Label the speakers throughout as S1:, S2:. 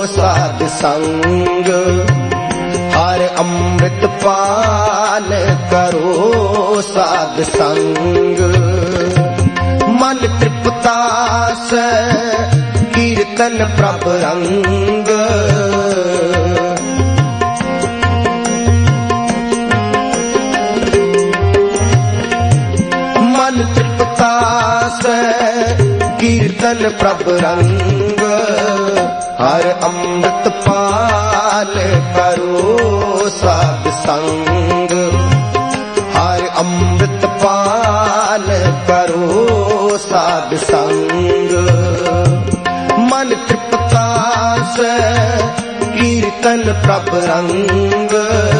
S1: साध संग। हर अमृत पान करो साध संग। मन तृप्ता से कीर्तन प्रभ रंग। मन तृप्ता से कीर्तन प्रभ रंग। हर अमृत पान करो साध संग। हर अमृत पान करो साध संग। मन तृप्ता से कीर्तन प्रभ रंग।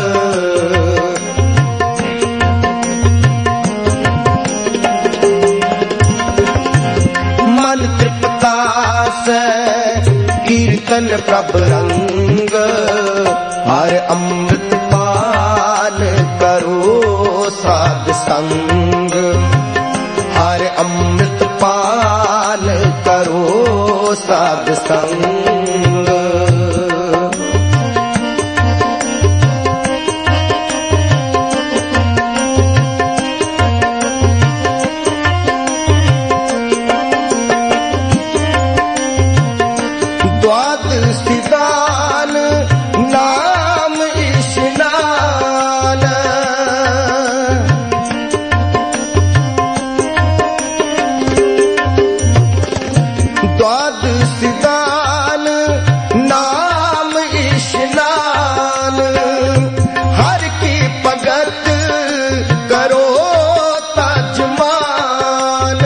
S1: मन तृप्ता से कीर्तन प्रभ रंग। हर अमृत पान करो साध संग। हर अमृत पान करो साध संग। द्वादशी दान नाम स्नान। द्वादशी दान नाम स्नान। हर की भगत करो तजमान।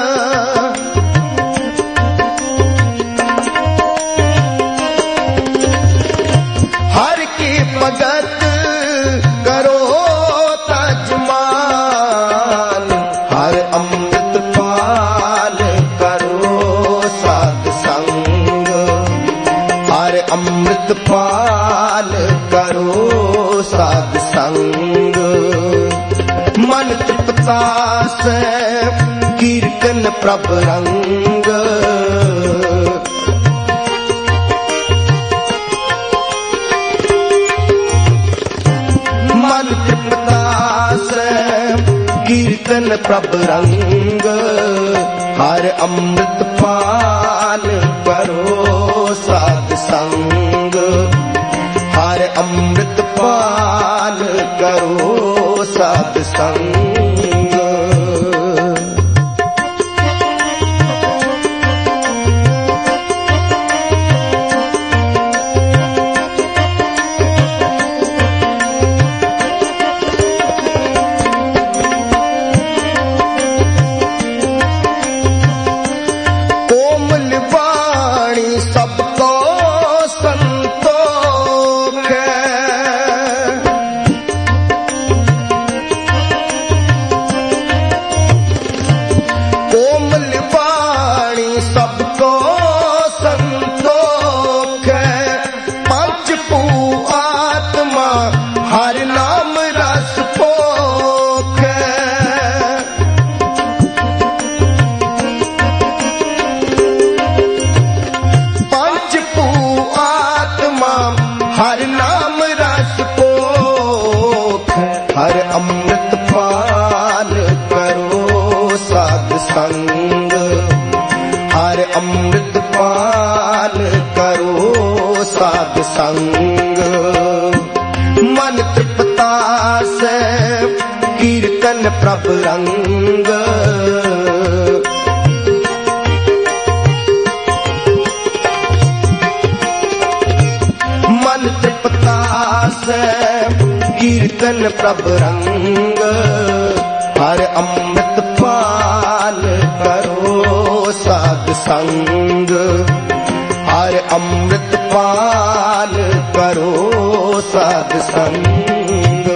S1: हर की भगत करो तजमान। हर अमृत पान करो साध संग। हर अमृत पान करो साध संग। मन तृप्ता से कीर्तन प्रभ रंग। मन तृप्ता से कीर्तन प्रभ रंग। हर अमृत पान करो साध संग। हर अमृत पान करो साध संग। कोमल वाणी सबको संतोष है। कोमल वाणी सबको संतोष है। पंचभू आत्मा हर नाम रस पोख है। पंचभू आत्मा हर नाम रस पोख। हर अमृत पान करो साध संग। हर अमृत पान करो साध संग। मन तृप्ता से कीर्तन प्रभ रंग। मन तृप्ता से कीर्तन प्रभ रंग। हर अमृत पान करो साध संग। हर अमृत पान करो साध संग।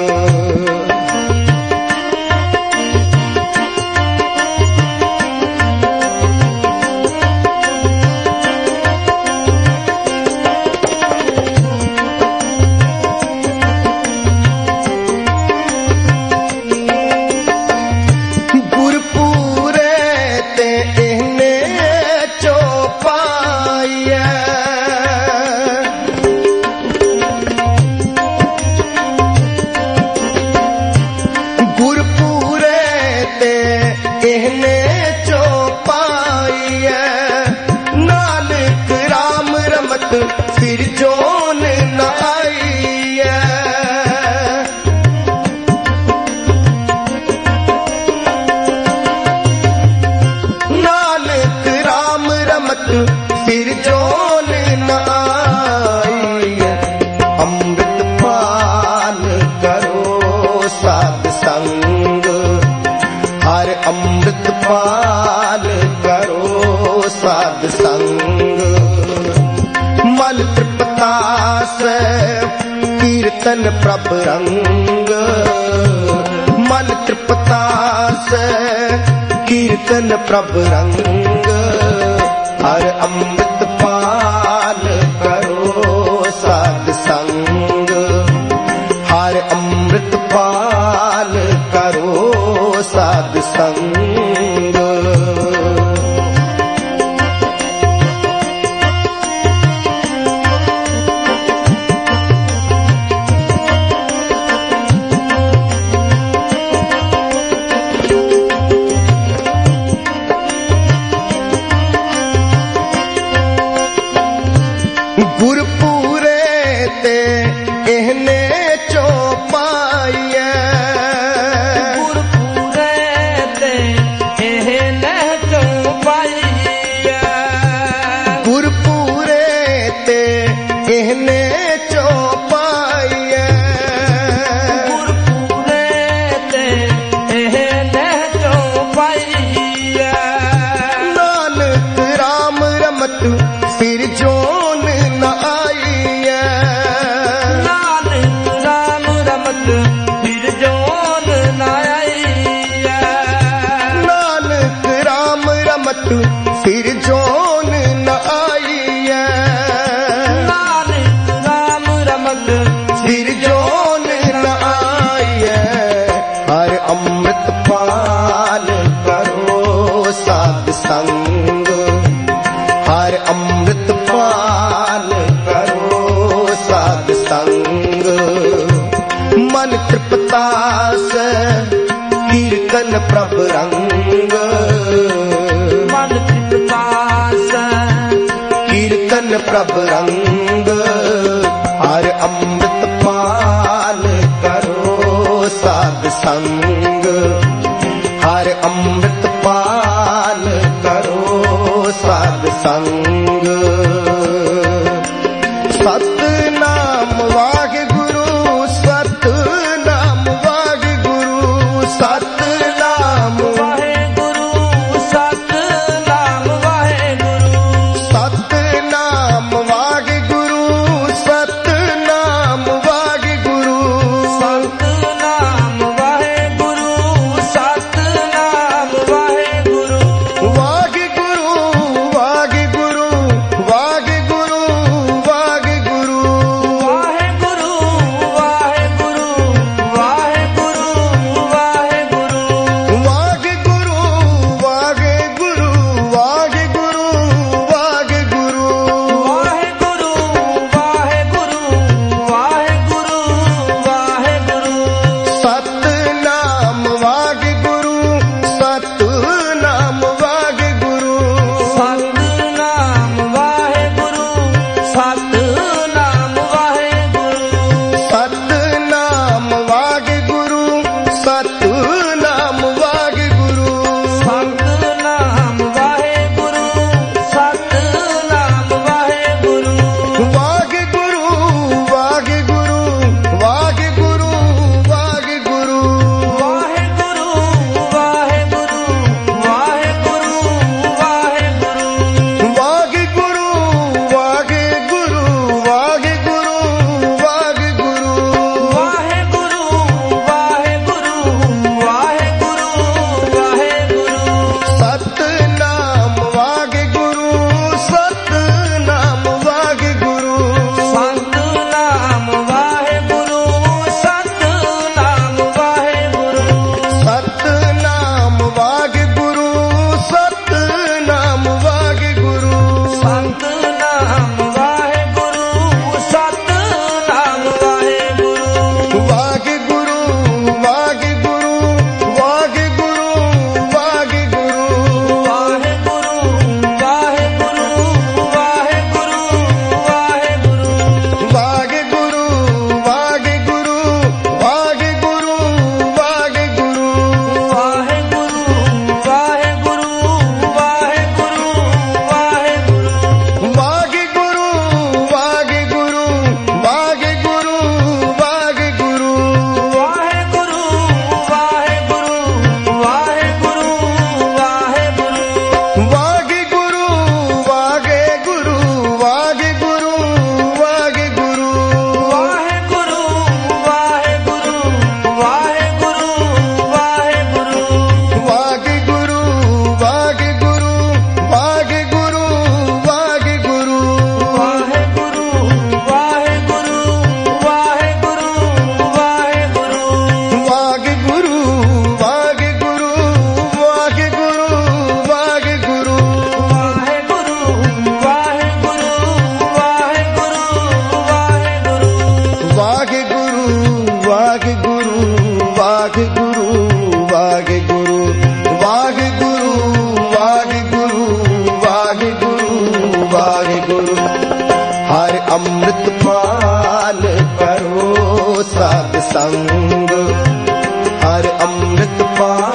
S1: रमत फिर जोन न आई है। नानक राम रमत फिर जोन न आई है। अमृत पान करो साध संग, हर अमृत पान करो साध संग। मल तृप्ता से कीर्तन प्रभ रंग, मल तृप्ता से कीर्तन प्रभ रंग। हर अमृत पान करो साध संग, हर अमृत पान करो साध संग। गुरपुरे ते एहने चौपाइया,
S2: गुरपुरे ते एहने चौपाइया,
S1: गुरपुरे ते एहने चौपाइया,
S2: गुरपुरे ते एहने चौपाइया।
S1: नानक राम रमत फिर जोन न आई है।
S2: नानक राम रमत फिर जोन न आई है।
S1: नानक राम रमत फिर जोन न आई है।
S2: नानक राम रमत
S1: फिर जोन न आई है। हर अमृत पान करो साध संग, हर अमृत पान करो साध संग। मन तृप्ता से कीर्तन प्रभ रंग,
S2: मन तृप्ता से
S1: कीर्तन प्रभ रंग। हर अमृत पान करो साध संग, हर अमृत पान करो साध संग। सतनाम वाहिगुरु, सतनाम वाहिगुरु, सतनाम
S2: वाहेगुरु, सतनाम वाहेगुरु,
S1: सतनाम वाहिगुरु, सतनाम वाहिगुरु,
S2: सतनाम वाहेगुरु, सतनाम वाहेगुरु,
S1: वाहिगुरु वाहिगुरु वाहिगुरु वाहिगुरु
S2: वाहेगुरु
S1: संग हर अमृत पान